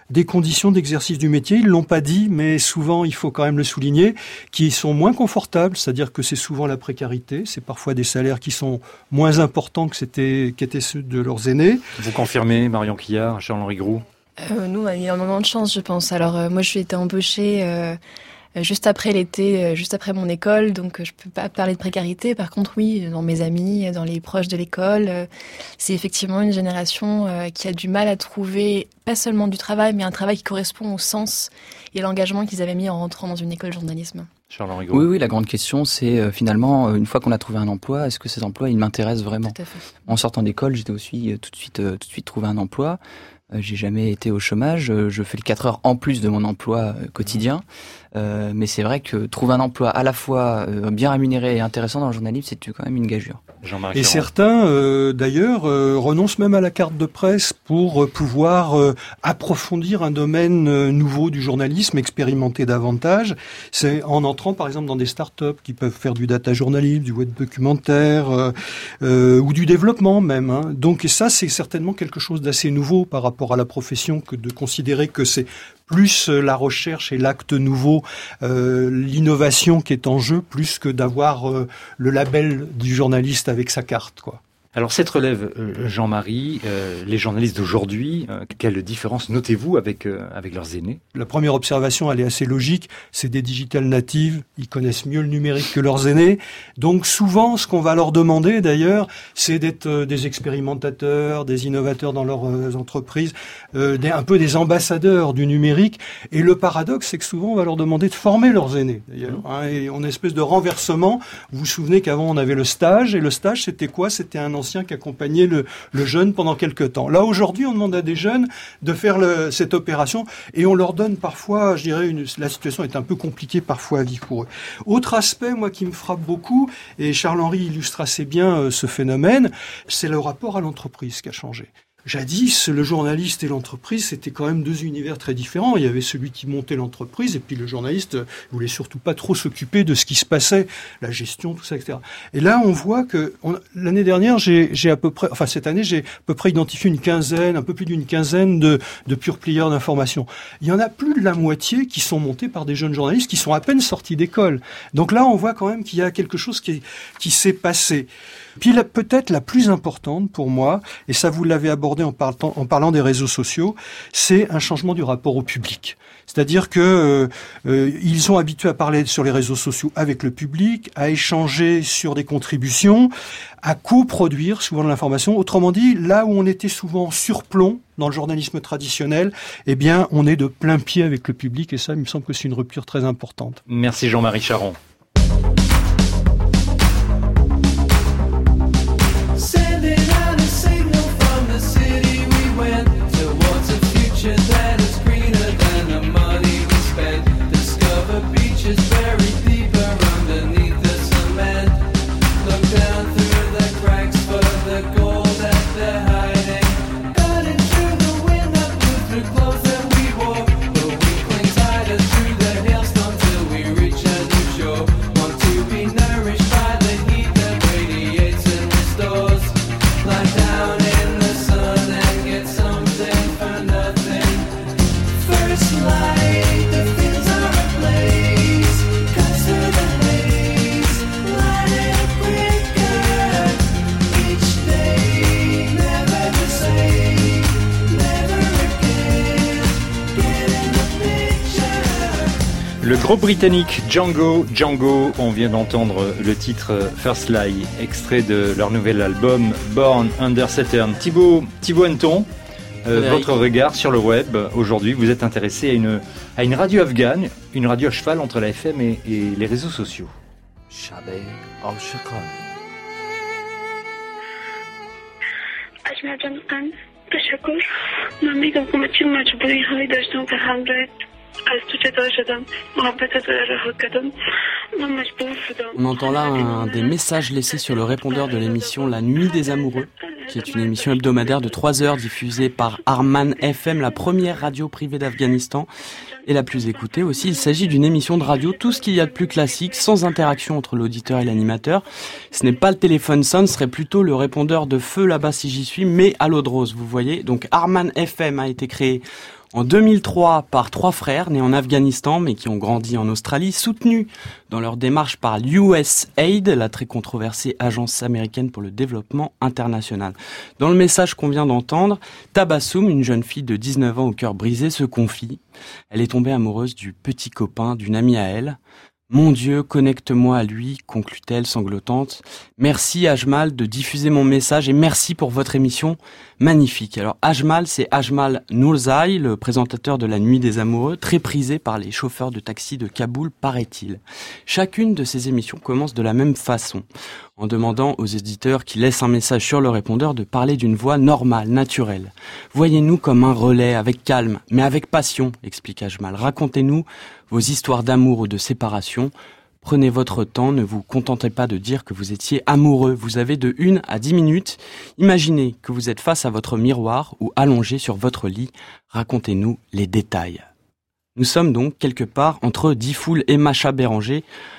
des conditions d'exercice du métier. Ils l'ont pas dit, mais souvent, il faut quand même le souligner, qui sont moins confortables, c'est-à-dire que c'est souvent la précarité, c'est parfois des salaires qui sont moins importants que c'était, qu'étaient ceux de leurs aînés. Vous confirmez, Marion Quillard, Charles-Henri Groult? euh, Nous, on a eu un moment de chance, je pense. Alors, euh, moi, je suis été embauchée euh, juste après l'été, euh, juste après mon école, donc euh, je peux pas parler de précarité. Par contre, oui, dans mes amis, dans les proches de l'école, euh, c'est effectivement une génération euh, qui a du mal à trouver pas seulement du travail, mais un travail qui correspond au sens et à l'engagement qu'ils avaient mis en rentrant dans une école de journalisme. Oui, oui, la grande question, c'est euh, finalement, euh, une fois qu'on a trouvé un emploi, est-ce que ces emplois, ils m'intéressent vraiment? Tout à fait. En sortant d'école, j'étais aussi euh, tout de suite, euh, tout de suite trouvé un emploi. Euh, j'ai jamais été au chômage. Euh, je fais le quatre heures en plus de mon emploi euh, quotidien. Euh, mais c'est vrai que trouver un emploi à la fois euh, bien rémunéré et intéressant dans le journalisme, c'est quand même une gageure. Jean-Marie Et Caron. certains, euh, d'ailleurs, euh, renoncent même à la carte de presse pour euh, pouvoir euh, approfondir un domaine euh, nouveau du journalisme, expérimenter davantage. C'est en entrant, par exemple, dans des start-up qui peuvent faire du data journalisme, du web documentaire euh, euh, ou du développement même. Hein. Donc, et ça, c'est certainement quelque chose d'assez nouveau par rapport à la profession que de considérer que c'est plus la recherche et l'acte nouveau, euh, l'innovation qui est en jeu, plus que d'avoir euh, le label du journaliste avec sa carte, quoi. Alors cette relève, euh, Jean-Marie, euh, les journalistes d'aujourd'hui, euh, quelle différence notez-vous avec euh, avec leurs aînés? La première observation, elle est assez logique, c'est des digital natives, ils connaissent mieux le numérique que leurs aînés, donc souvent ce qu'on va leur demander d'ailleurs, c'est d'être euh, des expérimentateurs, des innovateurs dans leurs euh, entreprises, euh, des, un peu des ambassadeurs du numérique, et le paradoxe c'est que souvent on va leur demander de former leurs aînés d'ailleurs, hein, et on a une espèce de renversement. Vous vous souvenez qu'avant on avait le stage, et le stage c'était quoi? C'était un ancien qui accompagnait le, le jeune pendant quelque temps. Là, aujourd'hui, on demande à des jeunes de faire le, cette opération et on leur donne parfois, je dirais, une, la situation est un peu compliquée parfois à vivre pour eux. Autre aspect, moi, qui me frappe beaucoup, et Charles-Henri illustre assez bien euh, ce phénomène, c'est le rapport à l'entreprise qui a changé. Jadis, le journaliste et l'entreprise, c'était quand même deux univers très différents. Il y avait celui qui montait l'entreprise, et puis le journaliste voulait surtout pas trop s'occuper de ce qui se passait, la gestion, tout ça, et cetera. Et là, on voit que on, l'année dernière, j'ai, j'ai à peu près, enfin cette année, j'ai à peu près identifié une quinzaine, un peu plus d'une quinzaine de, de pure players d'information. Il y en a plus de la moitié qui sont montés par des jeunes journalistes qui sont à peine sortis d'école. Donc là, on voit quand même qu'il y a quelque chose qui, qui s'est passé. Puis la, peut-être la plus importante pour moi, et ça vous l'avez abordé en parlant, en parlant des réseaux sociaux, c'est un changement du rapport au public. C'est-à-dire que euh, euh, ils sont habitués à parler sur les réseaux sociaux avec le public, à échanger sur des contributions, à coproduire souvent de l'information. Autrement dit, là où on était souvent surplomb dans le journalisme traditionnel, eh bien, on est de plein pied avec le public, et ça, il me semble que c'est une rupture très importante. Merci Jean-Marie Caron. Le groupe britannique Django, Django, on vient d'entendre le titre First Lie, extrait de leur nouvel album Born Under Saturn. Thibaut, Thibaut Henneton, euh, votre regard sur le web, aujourd'hui vous êtes intéressé à une, à une radio afghane, une radio à cheval entre la F M et, et les réseaux sociaux. تشکر من میگم که من چه مجبوری هایی داشتم که همراهت از تو جدا شدم محبتت رها کردم من مجبور شدم. On entend là un des messages laissés sur le répondeur de l'émission La Nuit des Amoureux, qui est une émission hebdomadaire de trois heures diffusée par Arman F M, la première radio privée d'Afghanistan et la plus écoutée aussi. Il s'agit d'une émission de radio, tout ce qu'il y a de plus classique, sans interaction entre l'auditeur et l'animateur. Ce n'est pas le téléphone sonne, ce serait plutôt le répondeur de feu là-bas si j'y suis, mais à l'eau de rose, vous voyez. Donc Arman F M a été créé En deux mille trois, par trois frères nés en Afghanistan mais qui ont grandi en Australie, soutenus dans leur démarche par l'U S A I D, la très controversée agence américaine pour le développement international. Dans le message qu'on vient d'entendre, Tabassoum, une jeune fille de dix-neuf ans au cœur brisé, se confie. Elle est tombée amoureuse du petit copain d'une amie à elle. Mon Dieu, connecte-moi à lui, conclut-elle sanglotante. Merci Ajmal de diffuser mon message et merci pour votre émission magnifique. Alors Ajmal, c'est Ajmal Nourzai, le présentateur de la Nuit des Amoureux, très prisé par les chauffeurs de taxi de Kaboul, paraît-il. Chacune de ces émissions commence de la même façon, en demandant aux éditeurs qui laissent un message sur le répondeur de parler d'une voix normale, naturelle. Voyez-nous comme un relais, avec calme, mais avec passion, explique Ajmal. Racontez-nous vos histoires d'amour ou de séparation. Prenez votre temps, ne vous contentez pas de dire que vous étiez amoureux. Vous avez de une à dix minutes. Imaginez que vous êtes face à votre miroir ou allongé sur votre lit. Racontez-nous les détails. Nous sommes donc quelque part entre Difool et Macha Béranger.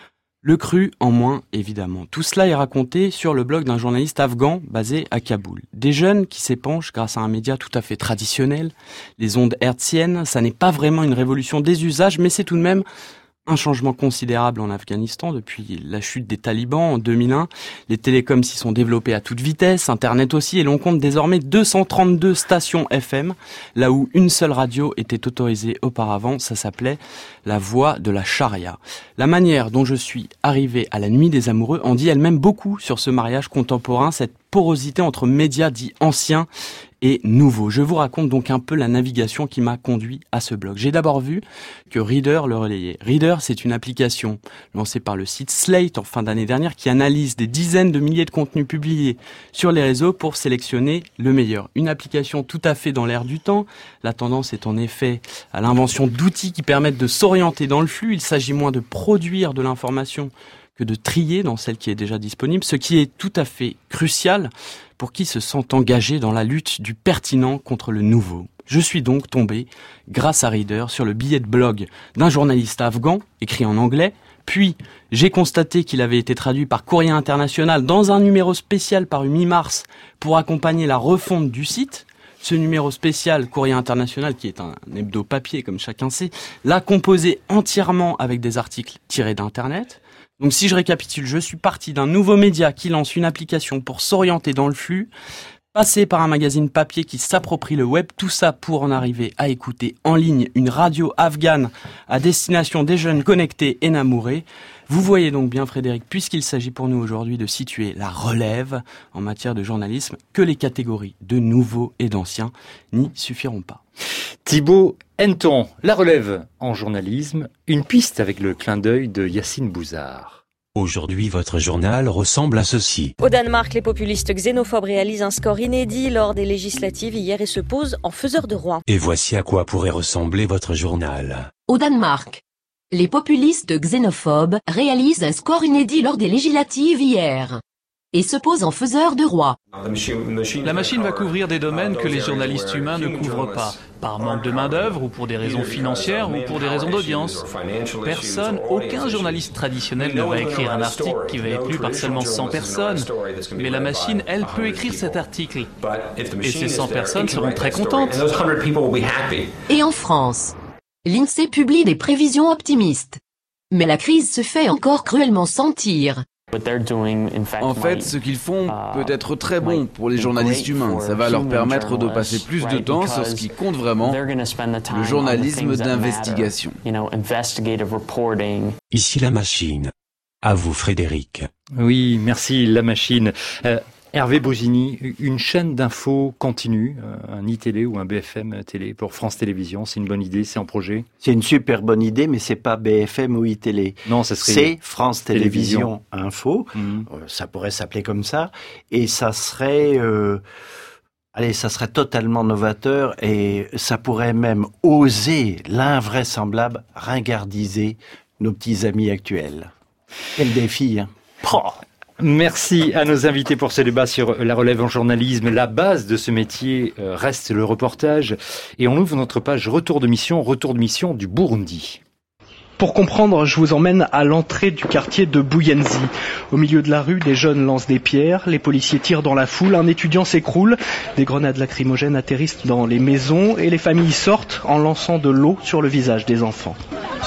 Le cru en moins, évidemment. Tout cela est raconté sur le blog d'un journaliste afghan basé à Kaboul. Des jeunes qui s'épanchent grâce à un média tout à fait traditionnel. Les ondes hertziennes, ça n'est pas vraiment une révolution des usages, mais c'est tout de même un changement considérable en Afghanistan depuis la chute des talibans en deux mille un. Les télécoms s'y sont développés à toute vitesse, Internet aussi, et l'on compte désormais deux cent trente-deux stations F M, là où une seule radio était autorisée auparavant, ça s'appelait la voix de la charia. La manière dont je suis arrivé à la Nuit des Amoureux en dit elle-même beaucoup sur ce mariage contemporain, cette porosité entre médias dits anciens et nouveau. Je vous raconte donc un peu la navigation qui m'a conduit à ce blog. J'ai d'abord vu que Reader le relayait. Reader, c'est une application lancée par le site Slate en fin d'année dernière qui analyse des dizaines de milliers de contenus publiés sur les réseaux pour sélectionner le meilleur. Une application tout à fait dans l'air du temps. La tendance est en effet à l'invention d'outils qui permettent de s'orienter dans le flux. Il s'agit moins de produire de l'information que de trier dans celle qui est déjà disponible, ce qui est tout à fait crucial pour qui se sent engagé dans la lutte du pertinent contre le nouveau. Je suis donc tombé, grâce à Reader, sur le billet de blog d'un journaliste afghan, écrit en anglais, puis j'ai constaté qu'il avait été traduit par Courrier International dans un numéro spécial paru mi-mars pour accompagner la refonte du site. Ce numéro spécial Courrier International, qui est un hebdo papier comme chacun sait, l'a composé entièrement avec des articles tirés d'Internet. Donc si je récapitule, je suis parti d'un nouveau média qui lance une application pour s'orienter dans le flux, passer par un magazine papier qui s'approprie le web, tout ça pour en arriver à écouter en ligne une radio afghane à destination des jeunes connectés et namourés. Vous voyez donc bien, Frédéric, puisqu'il s'agit pour nous aujourd'hui de situer la relève en matière de journalisme, que les catégories de nouveaux et d'anciens n'y suffiront pas. Thibaut Henton, la relève en journalisme, une piste avec le clin d'œil de Yacine Bouzard. Aujourd'hui, votre journal ressemble à ceci. Au Danemark, les populistes xénophobes réalisent un score inédit lors des législatives hier et se posent en faiseurs de roi. Et voici à quoi pourrait ressembler votre journal. Au Danemark, les populistes xénophobes réalisent un score inédit lors des législatives hier et se posent en faiseurs de roi. La machine va couvrir des domaines que les journalistes humains ne couvrent pas, par manque de main-d'œuvre ou pour des raisons financières ou pour des raisons d'audience. Personne, aucun journaliste traditionnel ne va écrire un article qui va être lu par seulement cent personnes. Mais la machine, elle, peut écrire cet article. Et ces cent personnes seront très contentes. Et en France, l'INSEE publie des prévisions optimistes. Mais la crise se fait encore cruellement sentir. En fait, ce qu'ils font peut être très bon pour les journalistes humains. Ça va leur permettre de passer plus de temps sur ce qui compte vraiment, le journalisme d'investigation. Ici la machine. À vous, Frédéric. Oui, merci, la machine. Euh, Hervé Bozini, une chaîne d'infos continue, un I Télé ou un B F M Télé pour France Télévisions, c'est une bonne idée, c'est en projet? C'est une super bonne idée, mais c'est pas B F M ou I Télé. Non, ça serait c'est France Télévisions Télévision. Info. Mmh. Euh, ça pourrait s'appeler comme ça, et ça serait, euh, allez, ça serait totalement novateur, et ça pourrait même oser l'invraisemblable ringardiser nos petits amis actuels. Quel défi, hein. Oh. Merci à nos invités pour ce débat sur la relève en journalisme. La base de ce métier reste le reportage. Et on ouvre notre page retour de mission, retour de mission du Burundi. Pour comprendre, je vous emmène à l'entrée du quartier de Bouyenzi. Au milieu de la rue, des jeunes lancent des pierres, les policiers tirent dans la foule, un étudiant s'écroule, des grenades lacrymogènes atterrissent dans les maisons et les familles sortent en lançant de l'eau sur le visage des enfants.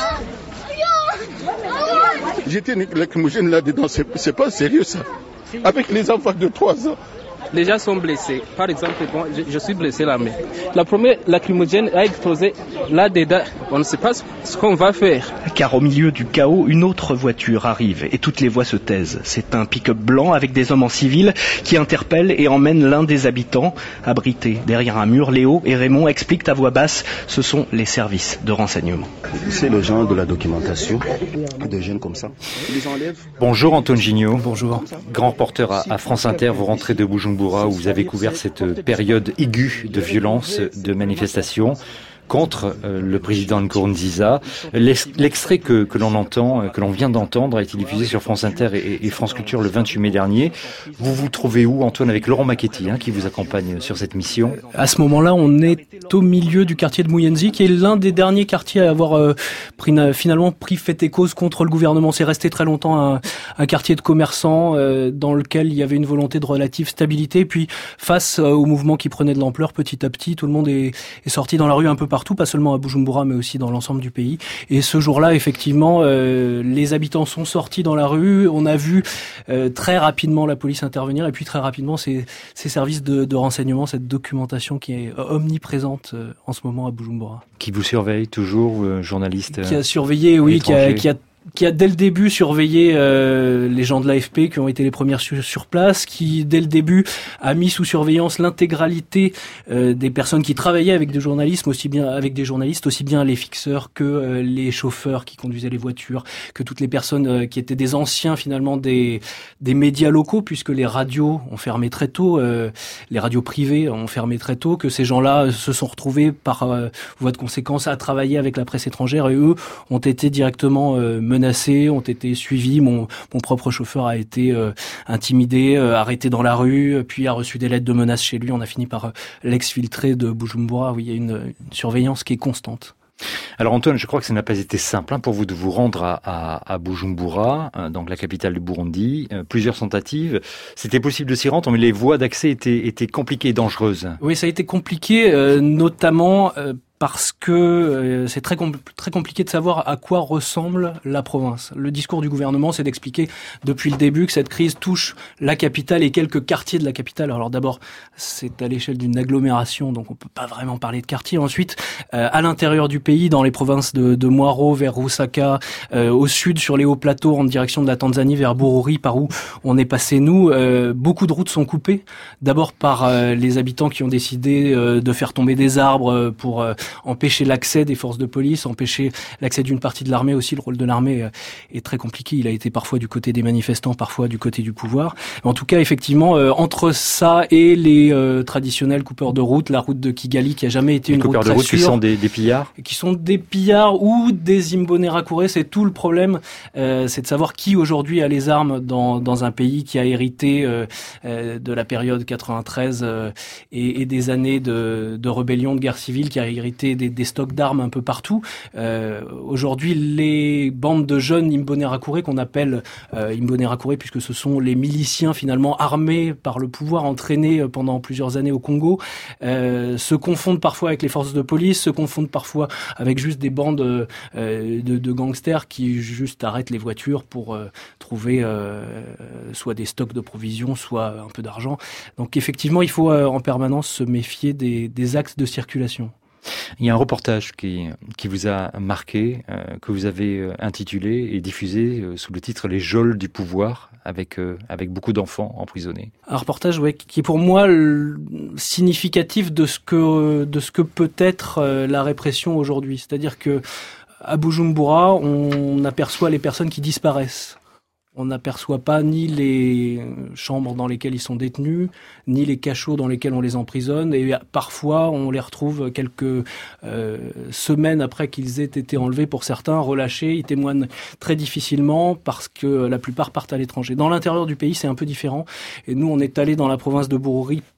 J'étais une lacrymogène là-dedans, c'est, c'est pas sérieux ça. Avec les enfants de trois ans. Les gens sont blessés. Par exemple, bon, je, je suis blessé là, mais la première lacrymogène a explosé là-dedans. On ne sait pas ce qu'on va faire. Car au milieu du chaos, une autre voiture arrive et toutes les voix se taisent. C'est un pick-up blanc avec des hommes en civil qui interpellent et emmènent l'un des habitants. Abrité derrière un mur, Léo et Raymond expliquent à voix basse, ce sont les services de renseignement. C'est le genre de la documentation de jeunes comme ça. Bonjour Antoine Gignot. Bonjour. Grand reporter à, à France Inter, vous rentrez de Bujumbura où vous avez couvert cette période aiguë de violence, de manifestations contre euh, le président Nkurunziza. L'extrait que, que l'on entend, que l'on vient d'entendre, a été diffusé sur France Inter et, et France Culture le vingt-huit mai dernier. Vous vous trouvez où, Antoine, avec Laurent Macchetti, hein, qui vous accompagne sur cette mission? À ce moment-là, on est au milieu du quartier de Bouyenzi, qui est l'un des derniers quartiers à avoir euh, pris, finalement pris fait et cause contre le gouvernement. C'est resté très longtemps un, un quartier de commerçants euh, dans lequel il y avait une volonté de relative stabilité. Puis, face euh, au mouvement qui prenait de l'ampleur, petit à petit, tout le monde est, est sorti dans la rue un peu partout. Partout, pas seulement à Bujumbura, mais aussi dans l'ensemble du pays. Et ce jour-là, effectivement, euh, les habitants sont sortis dans la rue. On a vu euh, très rapidement la police intervenir, et puis très rapidement ces, ces services de, de renseignement, cette documentation qui est omniprésente euh, en ce moment à Bujumbura. Qui vous surveille toujours, euh, journaliste Qui a surveillé, oui, qui a, qui a qui a dès le début surveillé euh, les gens de l'A F P qui ont été les premiers sur, sur place, qui dès le début a mis sous surveillance l'intégralité euh, des personnes qui travaillaient avec des journalistes, aussi bien avec des journalistes, aussi bien les fixeurs que euh, les chauffeurs qui conduisaient les voitures, que toutes les personnes euh, qui étaient des anciens finalement des des médias locaux, puisque les radios ont fermé très tôt, euh, les radios privées ont fermé très tôt, que ces gens-là se sont retrouvés par euh, voie de conséquence à travailler avec la presse étrangère, et eux ont été directement euh, menacés, ont été suivis. Mon, mon propre chauffeur a été euh, intimidé, euh, arrêté dans la rue, puis a reçu des lettres de menaces chez lui. On a fini par euh, l'exfiltrer de Bujumbura, où il y a une, une surveillance qui est constante. Alors Antoine, je crois que ça n'a pas été simple hein, pour vous de vous rendre à, à, à Bujumbura, hein, donc la capitale du Burundi. Euh, plusieurs tentatives. C'était possible de s'y rendre, mais les voies d'accès étaient, étaient compliquées et dangereuses. Oui, ça a été compliqué, euh, notamment euh, parce que euh, c'est très, compl- très compliqué de savoir à quoi ressemble la province. Le discours du gouvernement, c'est d'expliquer depuis le début que cette crise touche la capitale et quelques quartiers de la capitale. Alors d'abord, c'est à l'échelle d'une agglomération, donc on peut pas vraiment parler de quartier. Ensuite, euh, à l'intérieur du pays, dans les provinces de, de Mwaro vers Rusaka, euh, au sud sur les hauts plateaux en direction de la Tanzanie vers Bururi, par où on est passé nous, euh, beaucoup de routes sont coupées. D'abord par euh, les habitants qui ont décidé euh, de faire tomber des arbres pour euh, empêcher l'accès des forces de police, empêcher l'accès d'une partie de l'armée aussi. Le rôle de l'armée est très compliqué. Il a été parfois du côté des manifestants, parfois du côté du pouvoir. En tout cas, effectivement, euh, entre ça et les euh, traditionnels coupeurs de route, la route de Kigali qui a jamais été les une route très sûre. Les coupeurs de route qui sont des, des pillards Qui sont des pillards ou des Imbonerakure. C'est tout le problème. Euh, c'est de savoir qui aujourd'hui a les armes dans, dans un pays qui a hérité euh, euh, de la période quatre-vingt-treize euh, et, et des années de, de rébellion, de guerre civile, qui a hérité Des, des stocks d'armes un peu partout. Euh, aujourd'hui, les bandes de jeunes Imbonerakure, qu'on appelle euh, Imbonerakure puisque ce sont les miliciens finalement armés par le pouvoir, entraînés pendant plusieurs années au Congo, euh, se confondent parfois avec les forces de police, se confondent parfois avec juste des bandes euh, de, de gangsters qui juste arrêtent les voitures pour euh, trouver euh, soit des stocks de provisions, soit un peu d'argent. Donc effectivement, il faut euh, en permanence se méfier des, des axes de circulation. Il y a un reportage qui, qui vous a marqué, euh, que vous avez intitulé et diffusé euh, sous le titre « Les geôles du pouvoir » avec, euh, avec beaucoup d'enfants emprisonnés. Un reportage ouais, qui est pour moi le, significatif de ce que, de ce que peut être euh, la répression aujourd'hui. C'est-à-dire que à Bujumbura, on aperçoit les personnes qui disparaissent. On n'aperçoit pas ni les chambres dans lesquelles ils sont détenus, ni les cachots dans lesquels on les emprisonne. Et parfois, on les retrouve quelques euh, semaines après qu'ils aient été enlevés pour certains, relâchés. Ils témoignent très difficilement parce que la plupart partent à l'étranger. Dans l'intérieur du pays, c'est un peu différent. Et nous, on est allés dans la province de Bururi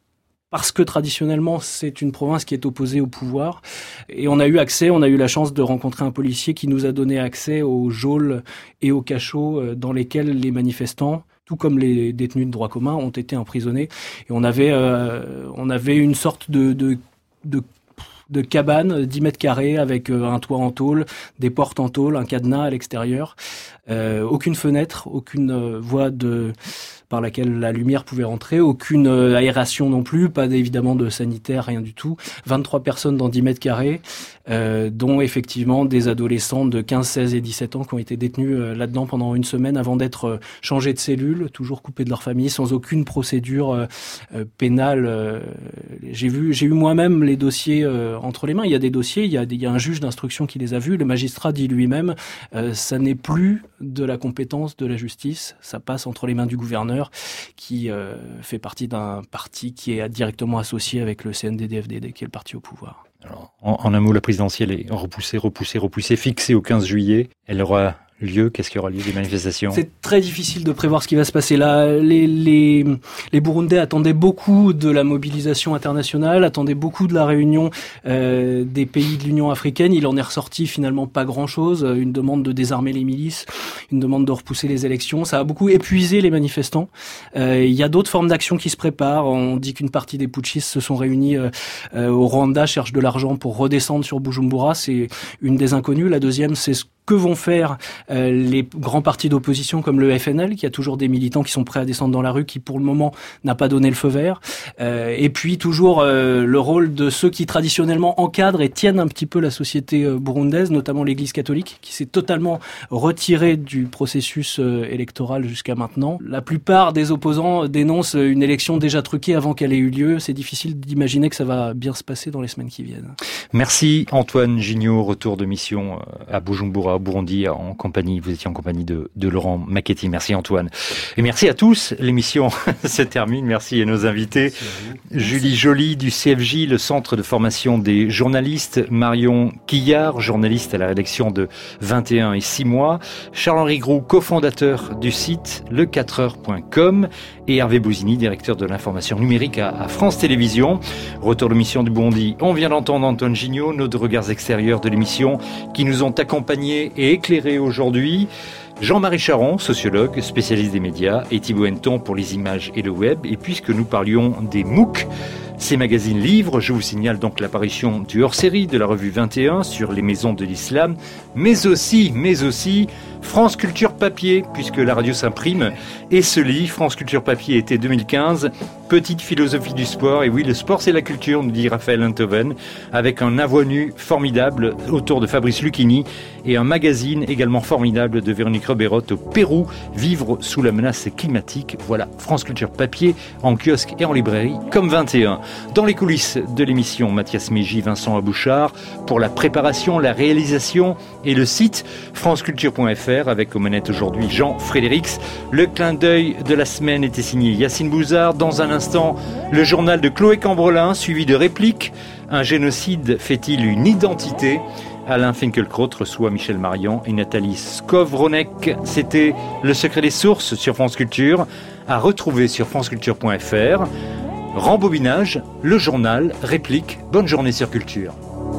parce que traditionnellement c'est une province qui est opposée au pouvoir, et on a eu accès, on a eu la chance de rencontrer un policier qui nous a donné accès aux geôles et aux cachots dans lesquels les manifestants, tout comme les détenus de droit commun, ont été emprisonnés. Et on avait, euh, on avait une sorte de, de, de de cabane, dix mètres carrés, avec un toit en tôle, des portes en tôle, un cadenas à l'extérieur, euh, aucune fenêtre, aucune euh, voie de par laquelle la lumière pouvait rentrer, aucune euh, aération non plus, pas évidemment de sanitaire, rien du tout. vingt-trois personnes dans dix mètres carrés, euh, dont effectivement des adolescents de quinze, seize et dix-sept ans qui ont été détenus euh, là-dedans pendant une semaine avant d'être euh, changés de cellule, toujours coupés de leur famille, sans aucune procédure euh, euh, pénale. Euh, j'ai vu, j'ai eu moi-même les dossiers euh, entre les mains. Il y a des dossiers, il y a, des, il y a un juge d'instruction qui les a vus. Le magistrat dit lui-même, euh, ça n'est plus de la compétence de la justice, ça passe entre les mains du gouverneur, qui euh, fait partie d'un parti qui est directement associé avec le C N D D F D D, qui est le parti au pouvoir. Alors, en, en un mot, la présidentielle est repoussée, repoussée, repoussée, fixée au quinze juillet. Elle aura lieu, qu'est-ce qu'il y aura lieu, des manifestations? C'est très difficile de prévoir ce qui va se passer là. Les, les, les Burundais attendaient beaucoup de la mobilisation internationale, attendaient beaucoup de la réunion euh, des pays de l'Union africaine. Il en est ressorti finalement pas grand-chose. Une demande de désarmer les milices, une demande de repousser les élections. Ça a beaucoup épuisé les manifestants. Euh, il y a d'autres formes d'action qui se préparent. On dit qu'une partie des putschistes se sont réunis euh, euh, au Rwanda, cherchent de l'argent pour redescendre sur Bujumbura. C'est une des inconnues. La deuxième, c'est ce que vont faire euh, les grands partis d'opposition comme le F N L, qui a toujours des militants qui sont prêts à descendre dans la rue, qui pour le moment n'a pas donné le feu vert. Euh, et puis toujours euh, le rôle de ceux qui traditionnellement encadrent et tiennent un petit peu la société euh, burundaise, notamment l'Église catholique, qui s'est totalement retirée du processus euh, électoral jusqu'à maintenant. La plupart des opposants dénoncent une élection déjà truquée avant qu'elle ait eu lieu. C'est difficile d'imaginer que ça va bien se passer dans les semaines qui viennent. Merci Antoine Gignot, retour de mission à Bujumbura, Burundi, en compagnie, vous étiez en compagnie de, de Laurent Macchetti. Merci Antoine. Et merci à tous. L'émission se termine. Merci à nos invités. Julie Joly du C F J, le Centre de formation des journalistes. Marion Quillard, journaliste à la rédaction de vingt et un et six mois. Charles-Henri Groux, cofondateur du site le quatre heures point com. Et Hervé Bousini, directeur de l'information numérique à, à France Télévisions. Retour de l'émission du Burundi. On vient d'entendre Antoine Gignot, nos deux regards extérieurs de l'émission qui nous ont accompagnés et éclairés aujourd'hui. Jean-Marie Charon, sociologue, spécialiste des médias, et Thibaut Henneton pour les images et le web. Et puisque nous parlions des MOOC, ces magazines livres, je vous signale donc l'apparition du hors-série de la revue vingt et un sur les maisons de l'islam, mais aussi, mais aussi France Culture Papier, puisque la radio s'imprime et se lit. France Culture Papier était deux mille quinze, petite philosophie du sport. Et oui, le sport c'est la culture, nous dit Raphaël Enthoven, avec un avoinu formidable autour de Fabrice Lucchini et un magazine également formidable de Véronique Reberotte au Pérou, Vivre sous la menace climatique. Voilà, France Culture Papier en kiosque et en librairie comme vingt et un. Dans les coulisses de l'émission, Mathias Mégy, Vincent Abouchard, pour la préparation, la réalisation et le site franceculture point f r, avec aux manettes aujourd'hui Jean Frédérix. Le clin d'œil de la semaine était signé Yacine Bouzard. Dans un instant, le journal de Chloé Cambrelin, suivi de répliques. Un génocide fait-il une identité? Alain Finkielkraut reçoit Michel Marian et Nathalie Skowronek. C'était Le Secret des Sources sur France Culture, à retrouver sur franceculture point f r. Rembobinage, le journal, réplique. Bonne journée sur Culture.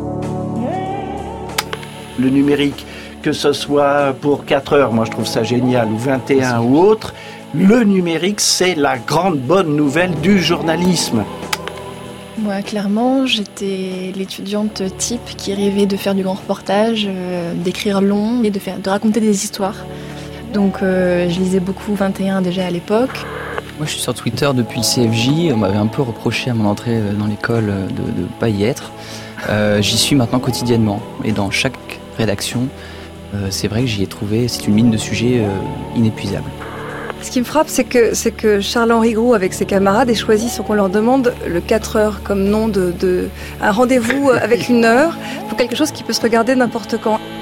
Le numérique, que ce soit pour quatre heures, moi je trouve ça génial, ou vingt et un ou autre, le numérique c'est la grande bonne nouvelle du journalisme. Moi, clairement, j'étais l'étudiante type qui rêvait de faire du grand reportage, euh, d'écrire long et de, faire, de raconter des histoires. Donc euh, je lisais beaucoup vingt et un déjà à l'époque. Moi je suis sur Twitter depuis le C F J, on m'avait un peu reproché à mon entrée dans l'école de ne pas y être. Euh, j'y suis maintenant quotidiennement et dans chaque rédaction, euh, c'est vrai que j'y ai trouvé, c'est une mine de sujets euh, inépuisable. Ce qui me frappe, c'est que, c'est que Charles-Henri Groux, avec ses camarades, ait choisi sans qu'on leur demande le quatre heures comme nom de, de un rendez-vous avec une heure pour quelque chose qui peut se regarder n'importe quand.